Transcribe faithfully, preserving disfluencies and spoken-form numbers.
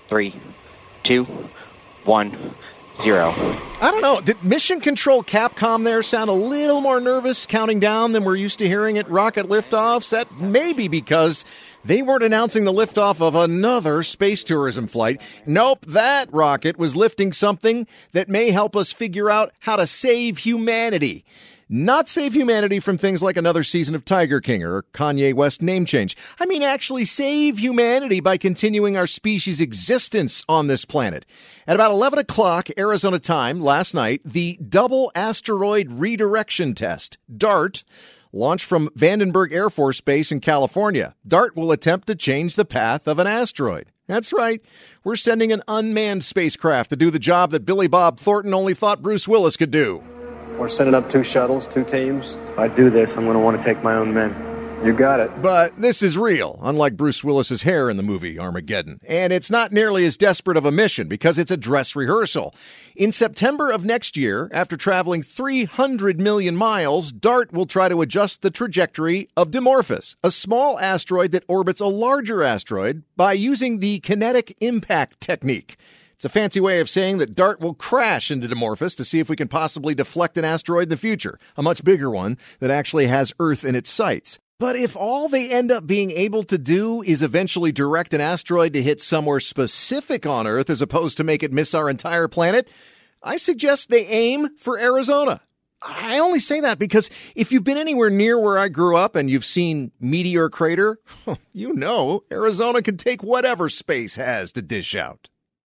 three, two, one, zero. I don't know. Did Mission Control Capcom there sound a little more nervous counting down than we're used to hearing at rocket liftoffs? That may be because they weren't announcing the liftoff of another space tourism flight. Nope, that rocket was lifting something that may help us figure out how to save humanity. Not save humanity from things like another season of Tiger King or Kanye West name change. I mean, actually save humanity by continuing our species' existence on this planet. At about eleven o'clock Arizona time last night, the Double Asteroid Redirection Test, DART, launched from Vandenberg Air Force Base in California. DART will attempt to change the path of an asteroid. That's right. We're sending an unmanned spacecraft to do the job that Billy Bob Thornton only thought Bruce Willis could do. We're sending up two shuttles, two teams. If I do this, I'm going to want to take my own men. You got it. But this is real, unlike Bruce Willis's hair in the movie Armageddon. And it's not nearly as desperate of a mission because it's a dress rehearsal. In September of next year, after traveling three hundred million miles, DART will try to adjust the trajectory of Dimorphos, a small asteroid that orbits a larger asteroid, by using the kinetic impact technique. It's a fancy way of saying that DART will crash into Dimorphos to see if we can possibly deflect an asteroid in the future, a much bigger one that actually has Earth in its sights. But if all they end up being able to do is eventually direct an asteroid to hit somewhere specific on Earth as opposed to make it miss our entire planet, I suggest they aim for Arizona. I only say that because if you've been anywhere near where I grew up and you've seen Meteor Crater, you know Arizona can take whatever space has to dish out.